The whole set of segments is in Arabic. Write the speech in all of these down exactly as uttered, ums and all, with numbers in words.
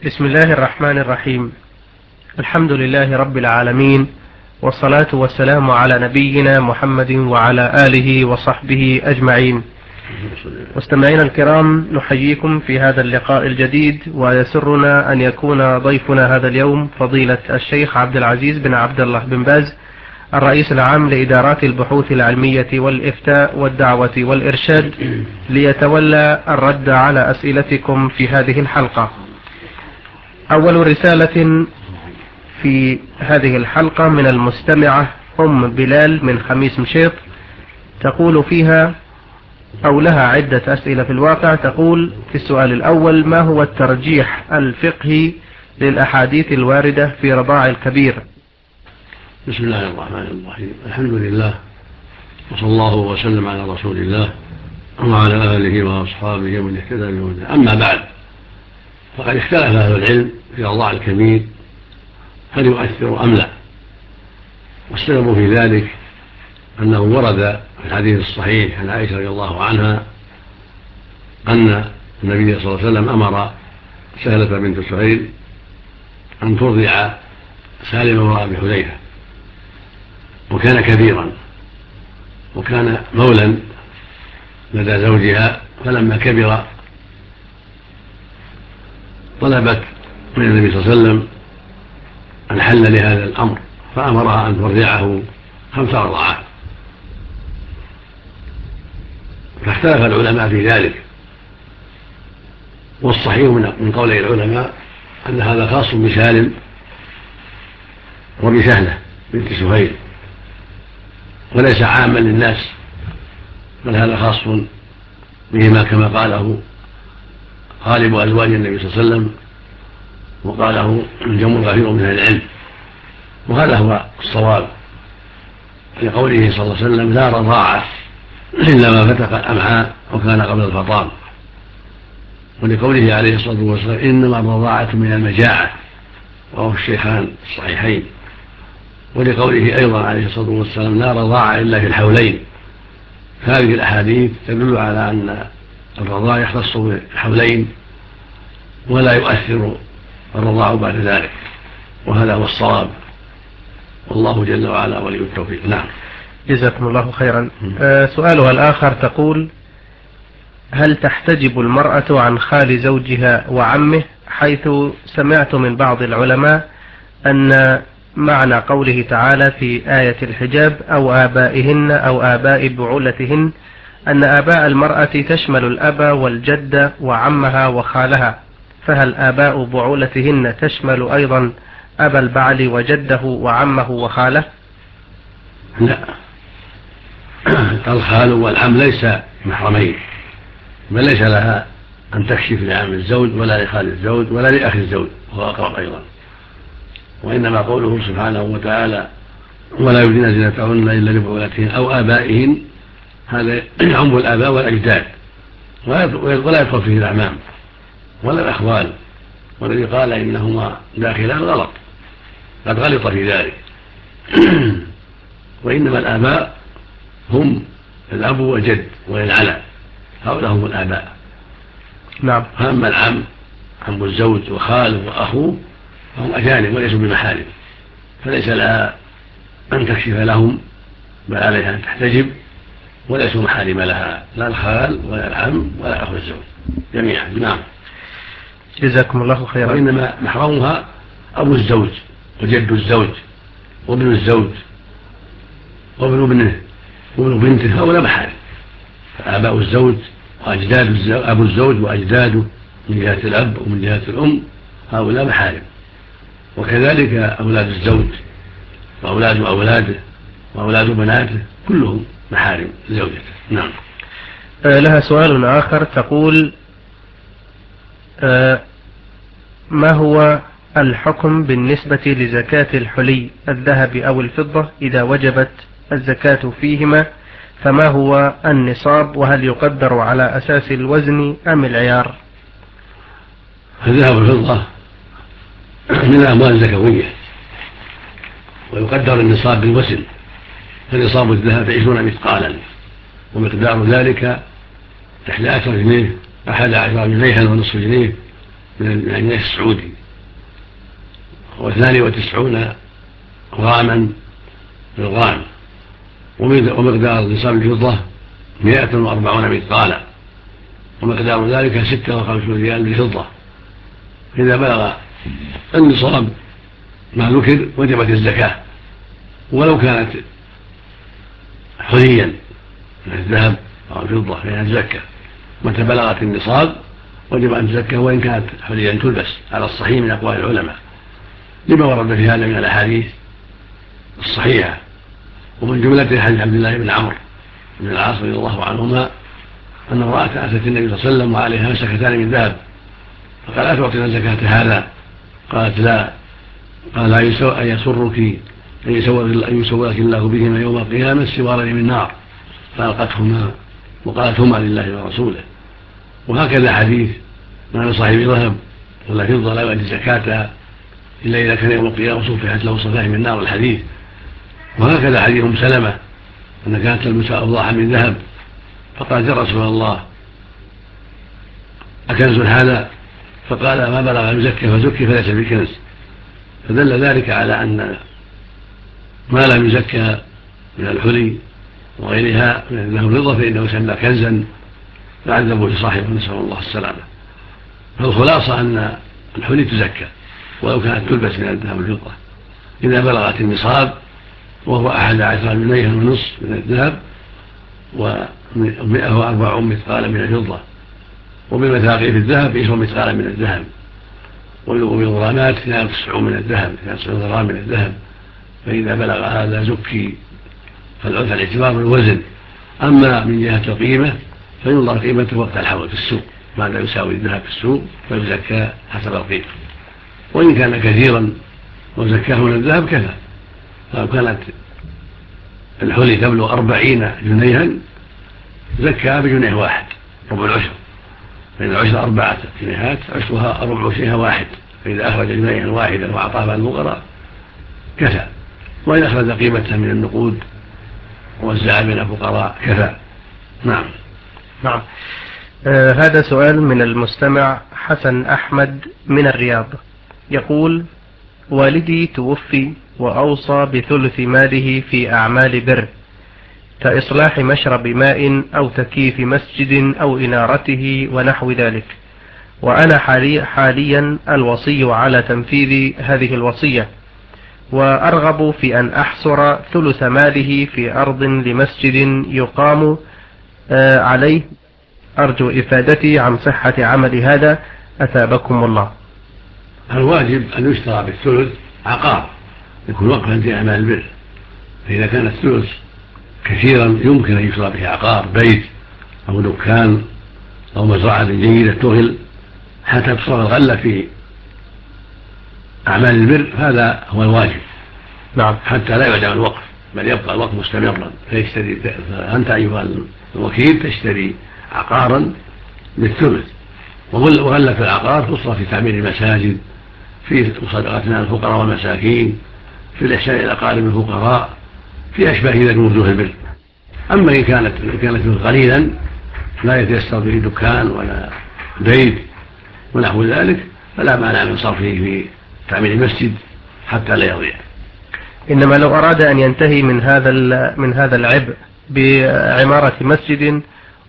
بسم الله الرحمن الرحيم. الحمد لله رب العالمين، والصلاة والسلام على نبينا محمد وعلى آله وصحبه أجمعين. مستمعينا الكرام، نحييكم في هذا اللقاء الجديد، ويسرنا أن يكون ضيفنا هذا اليوم فضيلة الشيخ عبد العزيز بن عبد الله بن باز، الرئيس العام لإدارات البحوث العلمية والإفتاء والدعوة والإرشاد، ليتولى الرد على أسئلتكم في هذه الحلقة. أول رسالة في هذه الحلقة من المستمعة أم بلال من خميس مشيط، تقول فيها أو لها عدة أسئلة في الواقع. تقول في السؤال الأول: ما هو الترجيح الفقهي للأحاديث الواردة في رضاع الكبير؟ بسم الله الرحمن الرحيم. الحمد لله، وصلى الله وسلم على رسول الله وعلى آله وأصحابه ومن اهتدى بهداه. أما بعد، فقد اختلف أهل العلم في رضاع الكبير هل يؤثر أم لا، والسبب في ذلك أنه ورد في الحديث الصحيح عن عائشة رضي الله عنها أن النبي صلى الله عليه وسلم أمر سهلة بنت سهيل أن ترضع سالم وأبي حذيفة، وكان كبيرا وكان مولا لدى زوجها، فلما كبر طلبت من النبي صلى الله عليه وسلم الحل لهذا الأمر، فأمرها أن ترضعه خمس رضعات. فاختلف العلماء في ذلك، والصحيح من قولي العلماء أن هذا خاص بسالم وبسهلة بنت سهيل، وليس عاما للناس، بل هذا خاص بهما كما قاله غالب أزواج النبي صلى الله عليه وسلم، وقاله الجمهور كثير من أهل العلم، وهذا هو الصواب في قوله صلى الله عليه وسلم: لا رضاعة إلا ما فتق الأمعاء وكان قبل الفطام، ولقوله عليه الصلاة والسلام: إنما الرضاعة من المجاعة، وهو الشيخان الصحيحين، ولقوله أيضا عليه الصلاة والسلام: لا رضاعة إلا في الحولين. هذه الأحاديث تدل على أن الرضاع يختص بالحولين ولا يؤثر الرضاع بعد ذلك، وهذا هو الصواب، والله جل وعلا ولي التوفيق. نعم، جزاكم الله خيرا. آه سؤالها الآخر تقول: هل تحتجب المرأة عن خال زوجها وعمه؟ حيث سمعت من بعض العلماء أن معنى قوله تعالى في آية الحجاب أو آبائهن أو آباء بعولتهن أن آباء المرأة تشمل الأب والجد وعمها وخالها، فهل آباء بعولتهن تشمل أيضا أبا البعل وجده وعمه وخاله؟ لا، الخال والعم ليس محرمين، بل ليس لها أن تكشف لعم الزوج ولا لخال الزوج ولا لأخ الزوج، وهو أقرب أيضا. وإنما قوله سبحانه وتعالى: ولا يبدين زينتهن إلا لبعولتهن أو آبائهن، هذا يعم الآباء والأجداد، ولا يدخل فيه الأعمام ولا الأخوال، والذي قال إنهما داخلان غلط، قد غلط في ذلك. وإنما الآباء هم الأب والجد والعلى، هؤلاء هم الآباء. نعم. فأما العم، عم الزوج وخاله وأخوه، فهم أجانب وليسوا بمحارم، فليس لها أن تكشف لهم، بل عليها أن تحتجب، وليسوا محارم لها، لا الخال ولا العم ولا أخو الزوج جميعا. نعم، جزاكم الله خيرا. وإنما محرمها أبو الزوج وجد الزوج وابن الزوج وابن ابنه وابن بنته، هؤلاء محارم. فآباء الزوج وأجداد أبو الزوج وأجداده من جهة الأب ومن جهة الأم، هؤلاء محارم، وكذلك أولاد الزوج وأولاد أولاده وأولاد بناته كلهم محارم زوجته. نعم. آه لها سؤال آخر تقول: آه ما هو الحكم بالنسبة لزكاة الحلي الذهب أو الفضة إذا وجبت الزكاة فيهما؟ فما هو النصاب؟ وهل يقدر على أساس الوزن أم العيار؟ الذهب والفضة من الأموال الزكوية، ويقدر النصاب بالوزن، فنصاب الذهب عشرون مثقالا، ومقدار ذلك إحدى عشر جنيه أحد عشر جنيها ونصف جنيه من الجنيه السعودي، واثنان وتسعون غراما بالغرام، ومقدار نصاب الفضة مائة وأربعون مثقالا، ومقدار ذلك ستة وخمسون ريال بالفضة. إذا بلغ النصاب ما ذكر وجبت الزكاة، ولو كانت حليا من الذهب أو الفضة فإنها تزكى. متى بلغت النصاب وجب أن تزكى وإن كانت حليا تلبس على الصحيح من أقوال العلماء، لما ورد في هذا من الأحاديث الصحيحة. ومن جملة حديث عبد الله بن عمرو بن العاص رضي الله عنهما أن امرأة أتت النبي صلى الله عليه وسلم وعليها مسكتان من ذهب، فقال أتعطينا زكاة هذا؟ قالت لا. قال أيسرك أن يسورك الله بهما يوم القيامة سوارا من نار؟ فألقتهما وقالت هما لله ورسوله. وهكذا حديث ما لصاحب ذهب ولا فضة لا يؤدي زكاتها إلا إذا كان يوم القيامة صفحت له صفائح من نار الحديث. وهكذا حديث أم سلمة أن كانت تلبس أوضاحا من ذهب، فقالت يا رسول الله أكنز هذا؟ فقال ما بلغ يزكي فزكي فليس بكنز. فدل ذلك على أن ما لم يزكى من الحلي وغيرها من الذهب والفضة فإنه يسمى كنزا فعذبوا صاحبه، نسأل الله السلامة. فالخلاصة أن الحلي تزكى ولو كانت تلبس من الذهب والفضة إذا بلغت النصاب، وهو أحد عشر جنيها ونصف من الذهب ومئة وأربع مثقالا من الفضة، وبالمثاقيل في الذهب عشرون مثقالا من الذهب، وبالغرامات اثنان وتسعون من الذهب، اثنان وتسعون غرام من الذهب. فإذا بلغ هذا زكي، فالعرف الاعتبار بالوزن. أما من جهة القيمة فينظر قيمته وقت الحول في السوق، ماذا يساوي الذهب في السوق فيزكى حسب القيمة. وإن كان كثيرا وزكاه من الذهب كذا، فلو كانت الحلي تبلغ أربعين جنيها زكى بجنيه واحد ربع العشر، فإن العشر أربعة جنيهات عشرها ربع جنيه واحد، فإذا أخرج جنيها واحدا وأعطاها الفقراء كفى. وإن أخرج قيمتها من النقود ووزعها بين الفقراء كفى. نعم. نعم. آه هذا سؤال من المستمع حسن أحمد من الرياض، يقول: والدي توفي وأوصى بثلث ماله في أعمال بر كإصلاح مشرب ماء أو تكييف مسجد أو إنارته ونحو ذلك، وأنا حالي حاليا الوصي على تنفيذ هذه الوصية، وأرغب في أن أحصر ثلث ماله في أرض لمسجد يقام آه عليه. أرجو إفادتي عن صحة عمل هذا، أثابكم الله. الواجب أن يشترى بالثلث عقار يكون وقفا في أعمال البر، فإذا كان الثلث كثيرا يمكن أن يشترى به عقار، بيت أو دكان أو مزرعة جيدة تغل حتى تصرف الغلة في أعمال البر، هذا هو الواجب. نعم. حتى لا يعدم الوقف بل يبقى الوقف مستمرا. فيشتري فأنت أيها الوكيل تشتري عقارا بالثلث، وغلة العقار تصرف في تعمير المساجد، في مصادقتنا الفقراء والمساكين، في الإحسان إلى أقارب الفقراء، في أشباه ذلك من وجوه البر. أما إن كانت إن كانت قليلا لا يتيسر به دكان ولا بيت ونحو ذلك فلا مانع من صرفه في تعمير المسجد حتى لا يضيع. إنما لو أراد أن ينتهي من هذا من هذا العبء بعمارة مسجد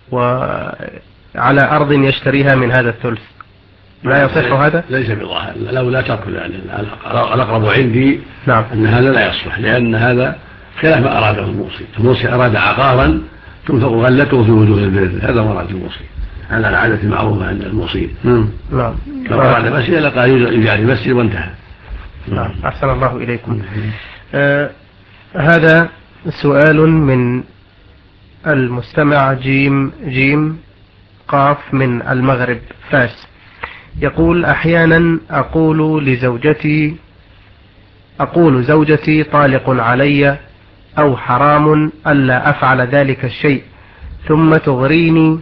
وعلى أرض يشتريها من هذا الثلث لا يصح هذا؟ ليس بظاهر، لو لا تأكل يعني الأقرب عندي نعم. أن هذا لا يصلح، لأن هذا خلاف ما أراده الموصي. الموصي أراد عقارا تنفق غلته في وجوه البر، هذا مراد الموصي، هذا العادة المعروفة عند الموصين. نعم. لو أراد مسجد لقال يجعل المسجد وانتهى. نعم. أحسن الله إليكم. آه هذا سؤال من المستمع جيم جيم قاف من المغرب فاس، يقول: أحيانا أقول لزوجتي أقول زوجتي طالق علي أو حرام ألا أفعل ذلك الشيء، ثم تغريني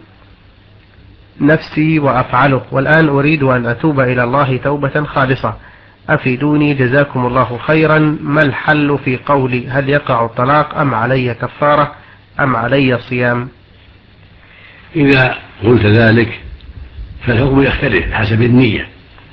نفسي وأفعله، والآن أريد أن أتوب إلى الله توبة خالصة، أفيدوني جزاكم الله خيرا. ما الحل في قولي؟ هل يقع الطلاق أم علي كفارة أم علي صيام؟ إذا قلت ذلك فالحكم يختلف حسب النية.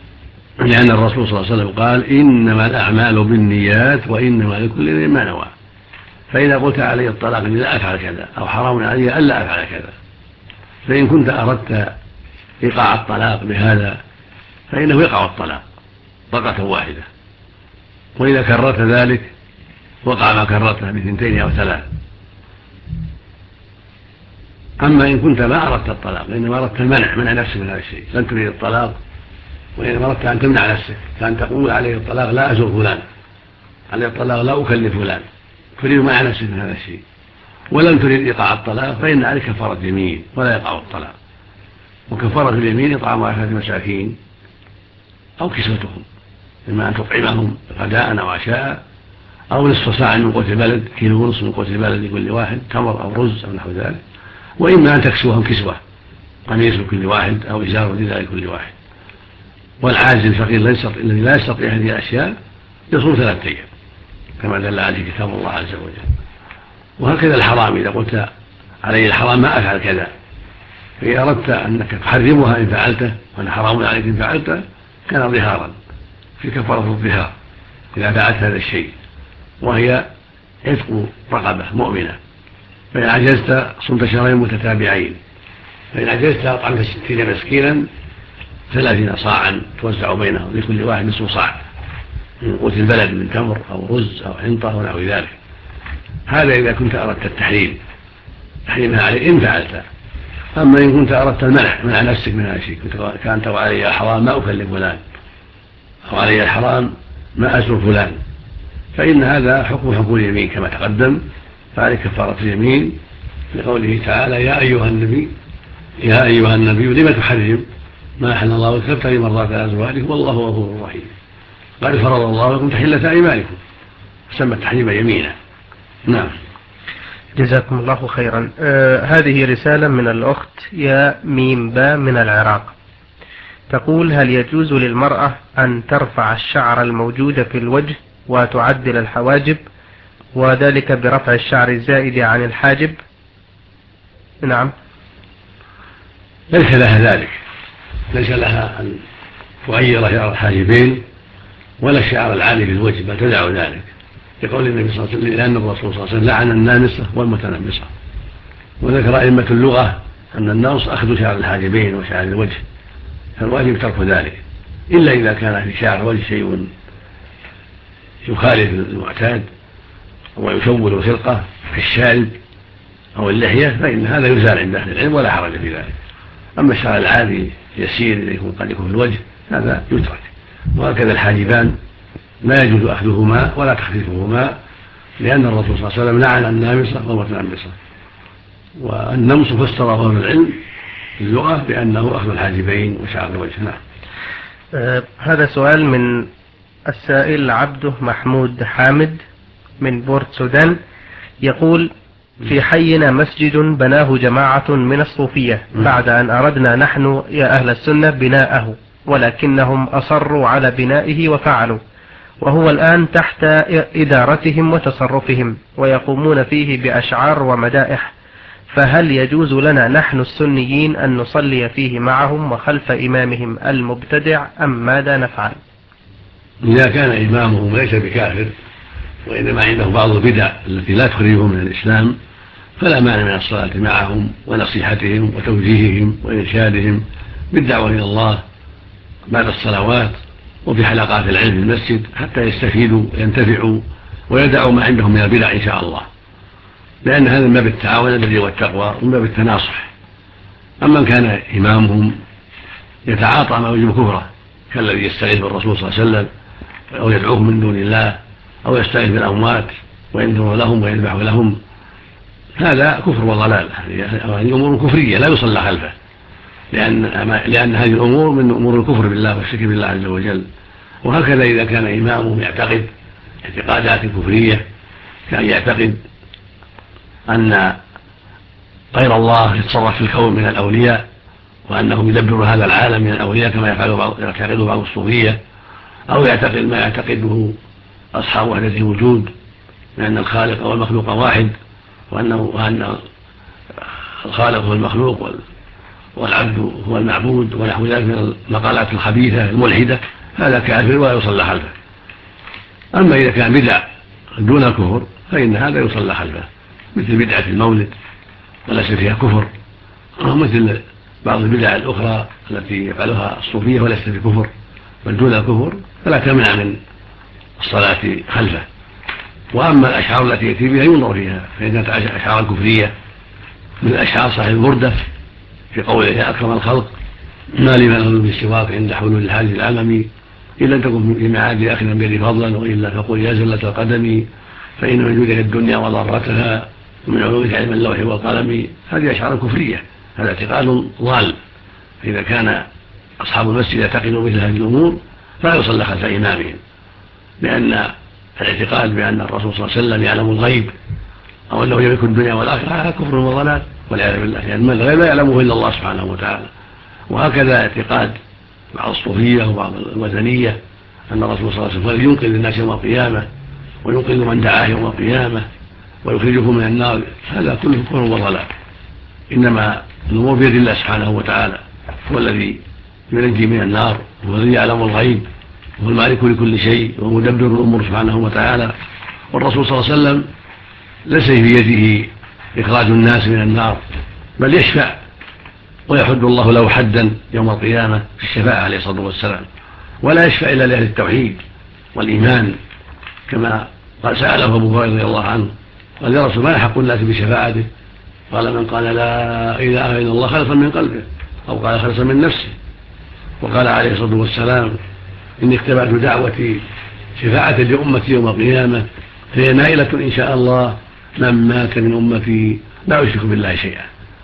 لأن الرسول صلى الله عليه وسلم قال إنما الأعمال بالنيات وإنما لكل امرئ ما نوى. فإذا قلت علي الطلاق إني لا أفعل كذا أو حرام علي ألا أفعل كذا، فإن كنت أردت إيقاع الطلاق بهذا فإنه يقع الطلاق طلقة واحدة، وإذا كررت ذلك وقع ما كررته بثنتين أو ثلاث. أما إن كنت ما أردت الطلاق إنما أردت المنع، منع نفسك من هذا الشيء، لن تريد الطلاق وإنما أردت أن تمنع نفسك، كأن تقول عليه الطلاق لا أزور فلان، عليه الطلاق لا أكلم فلان، تريد منع نفسك من هذا الشيء ولم تريد إيقاع الطلاق، فإن عليك كفارة يمين ولا يقع الطلاق. وكفارة اليمين إطعام عشرة مساكين أو كسوتهم، إما أن تطعمهم غداء أو عشاء أو نصف ساعة من قوت البلد، كيلو ونصف من قوت البلد لكل واحد، تمر أو رز أو نحو ذلك، وإما أن تكسوهم كسوة، قميص لكل واحد أو إزار رداء لكل واحد. والعاجز الفقير الذي لا يستطيع هذه الأشياء يصوم ثلاثة أيام كما دل عليه كتاب الله عز وجل. وهكذا الحرام، إذا قلت علي الحرام ما أفعل كذا، فإذا أردت أنك تحرمها إن فعلته وأنا حرام عليك إن فعلته كان ظهارا في كفارة الظهار إذا فعلت هذا الشيء، وهي عتق رقبة مؤمنة. فإن عجزت صمت شهرين متتابعين، فإن عجزت أطعمت ستين مسكينا ثلاثين صاعا توزع بينهم لكل واحد نصف صاع من قوت البلد من تمر أو رز أو حنطة أو نحو ذلك. هذا إذا كنت أردت التحريم تحريمها عليه إن فعلت. أما إن كنت أردت المنع منع نفسك من هذا الشيء، كانت علي الحرام ما أكلم فلان أو علي الحرام ما أزور فلان، فإن هذا حكم حكم اليمين كما تقدم، فعليك كفارة اليمين لقوله تعالى يا أيها النبي يا أيها النبي لما تحرم ما أحل الله لك تبتغي مرضات أزواجك والله غفور رحيم. قد فرض الله لكم تحلة أيمانكم، سمى التحريم يمينا. نعم. جزاكم الله خيرا. آه هذه رسالة من الأخت يا ميم با من العراق، تقول هل يجوز للمرأة أن ترفع الشعر الموجود في الوجه وتعدل الحواجب وذلك برفع الشعر الزائد عن الحاجب؟ نعم. ليس لها ذلك، ليس لها أن تغير شعر الحاجبين ولا الشعر العالي في الوجه، بل تدع ذلك لقول النبي صلى الله عليه وسلم، لأن الرسول صلى الله عليه وسلم لعن النامصة والمتنمصة. وذكر أئمة اللغة أن النمص أخذ شعر الحاجبين وشعر الوجه، فالواجب ترك ذلك، إلا إذا كان في شعر الوجه شيء يخالف المعتاد ويشوه الخلقة كالشارب أو اللحية فإن هذا يزال عند أهل العلم ولا حرج في ذلك. أما الشعر العادي يسير يكون قد يكون في الوجه هذا يترك. وهكذا الحاجبان لا يجوز أخذهما ولا تخفيفهما، لأن الرسول صلى الله عليه وسلم لعن النامصة والمتنمصة. والنمص فسره أهل العلم في اللغة بأنه أخذ الحاجبين وشعر الوجه. نعم. آه هذا سؤال من السائل عبده محمود حامد من بورت سودان، يقول في حينا مسجد بناه جماعة من الصوفية بعد أن أردنا نحن يا أهل السنة بناءه، ولكنهم أصروا على بنائه وفعلوا، وهو الآن تحت إدارتهم وتصرفهم ويقومون فيه بأشعار ومدائح، فهل يجوز لنا نحن السنيين أن نصلي فيه معهم وخلف إمامهم المبتدع أم ماذا نفعل؟ إذا كان إمامهم ليس بكافر وإنما عنده بعض البدع التي لا تخرجهم من الإسلام فلا مانع من الصلاة معهم ونصيحتهم وتوجيههم وإرشادهم بالدعوة إلى الله بعد الصلوات وفي حلقات العلم في المسجد حتى يستفيدوا وينتفعوا ويدعوا ما عندهم من البدع إن شاء الله، لأن هذا من باب التعاون البر والتقوى ومن باب التناصح. أما كان إمامهم يتعاطى ما يوجب كفره كالذي يستغيث بالرسول صلى الله عليه وسلم أو يدعوهم من دون الله أو يستغيث بالأموات وينذر لهم ويذبح لهم، هذا كفر وضلال، هذه أمور كفرية لا يصلى خلفه، لأن, لأن هذه الأمور من أمور الكفر بالله والشرك بالله عز وجل. وهكذا إذا كان إمامهم يعتقد اعتقادات كفرية كان يعتقد أن غير الله يتصرف في الكون من الأولياء وأنه يدبر هذا العالم من الأولياء كما يعتقد بعض الصوفية، أو يعتقد ما يعتقده أصحاب وحدة الوجود لأن الخالق والمخلوق واحد، وأنه وأن الخالق هو المخلوق والعبد هو المعبود ونحو ذلك من المقالات الخبيثة الملحدة، هذا كافر ولا يصلى خلفه. أما إذا كان بدع دون الكفر فإن هذا يصلى خلفه، مثل بدعة المولد وليس فيها كفر، ومثل بعض البدع الأخرى التي يفعلها الصوفية وليس بكفر بل دون الكفر، فلا تمنع من الصلاة خلفه. وأما الأشعار التي يأتي بها ينظر فيها، فإن كانت أشعار كفرية من الأشعار صاحب البردة في قوله يا أكرم الخلق ما لي من بالسواك عند حلول الحادث العممي إلا أن تكن في معاد أخذا بيدي فضلا، وإلا فقل يا زلة القدم فإن من جودك الدنيا وضرتها ومن علومك علم اللوح والقلم. هذه أشعار كفرية، هذا اعتقاد ضال. فإذا كان أصحاب المسجد يعتقدون مثل هذه الأمور فلا يصلى خلف إمامهم، لأن الاعتقاد بأن الرسول صلى الله عليه وسلم يعلم الغيب أو أنه يملك الدنيا والآخرة هذا كفر وضلال والعياذ بالله، لأن يعني الغيب لا يعلمه إلا الله سبحانه وتعالى. وهكذا اعتقاد بعض الصوفية وبعض الوثنية أن الرسول صلى الله عليه وسلم ينقذ الناس يوم القيامة وينقذ من دعاه يوم القيامة ويخرجكم من النار، هذا كله كفر وضلال. إنما الأمور بيد الله سبحانه وتعالى، هو الذي ينجي من النار، هو الذي يعلم الغيب، هو المالك لكل شيء ومدبر الأمور سبحانه وتعالى. والرسول صلى الله عليه وسلم ليس في يده إخراج الناس من النار، بل يشفع ويحد الله له حدا يوم القيامة في الشفاعة عليه الصلاة والسلام، ولا يشفع إلا لأهل التوحيد والإيمان، كما قال سأله أبو هريرة رضي الله عنه قال يا رسول ما حق الناس بشفاعته؟ قال من قال لا إله إلا الله خلصا من قلبه أو قال خلصا من نفسه. وقال عليه الصلاة والسلام إني اختبأت دعوتي شفاعة لأمتي يوم القيامة فهي نائلة إن شاء الله من مات من أمتي لا يشرك بالله شيئا.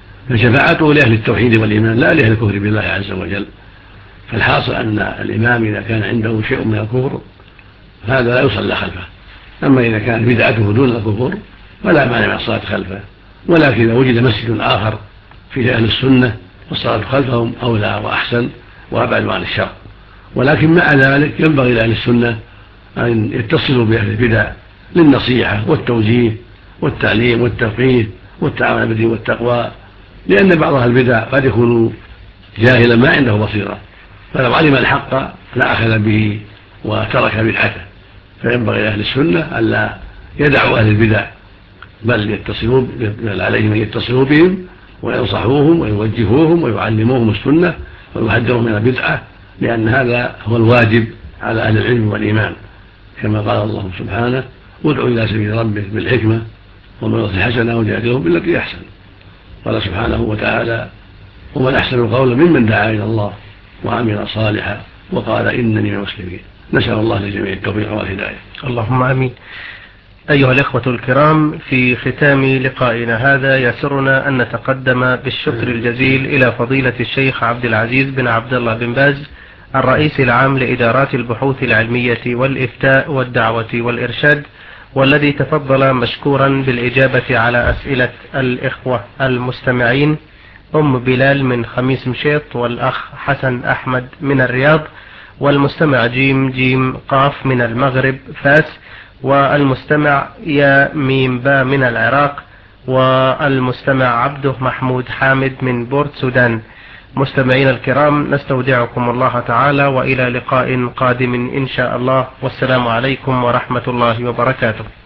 فشفاعته لأهل التوحيد والإيمان لا لأهل الكفر بالله عز وجل. فالحاصل أن الإمام إذا كان عنده شيء من الكفر هذا لا يصلى خلفه. أما إذا كان بدعته دون الكفر فلا مانع من الصلاة خلفه، ولكن إذا وجد مسجد آخر فيه أهل السنة فالصلاة خلفهم أولى وأحسن وأبعد عن الشر. ولكن مع ذلك ينبغي لأهل السنة أن يتصلوا بأهل البدع للنصيحة والتوجيه والتعليم والتفقيه والتعاون بالدين والتقوى، لأن بعض أهل البدع قد يكون جاهلا ما عنده بصيرة، فلو علم الحق لا أخذ به وترك بدعته. فينبغي لأهل السنة ألا يدعوا أهل البدع، بل يتصلوا بل عليهم أن يتصلوا بهم وينصحوهم ويوجهوهم ويعلموهم السنة ويحذرهم من البدعة، لأن هذا هو الواجب على أهل العلم والإيمان، كما قال الله سبحانه وادعوا إلى سبيل ربك بالحكمة والموعظة الحسنة وجادلهم بالتي أحسن. قال سبحانه وتعالى ومن أحسن قولا ممن دعا إلى الله وعمل صالحا وقال إنني من المسلمين. نسأل الله لجميع التوفيق والهداية. اللهم آمين. أيها الإخوة الكرام، في ختام لقائنا هذا يسرنا أن نتقدم بالشكر الجزيل إلى فضيلة الشيخ عبد العزيز بن عبد الله بن باز الرئيس العام لإدارات البحوث العلمية والإفتاء والدعوة والإرشاد، والذي تفضل مشكورا بالإجابة على أسئلة الإخوة المستمعين أم بلال من خميس مشيط، والأخ حسن أحمد من الرياض، والمستمع جيم جيم قاف من المغرب فاس، والمستمع يا ميم با من العراق، والمستمع عبده محمود حامد من بورت سودان. مستمعين الكرام، نستودعكم الله تعالى وإلى لقاء قادم إن شاء الله، والسلام عليكم ورحمة الله وبركاته.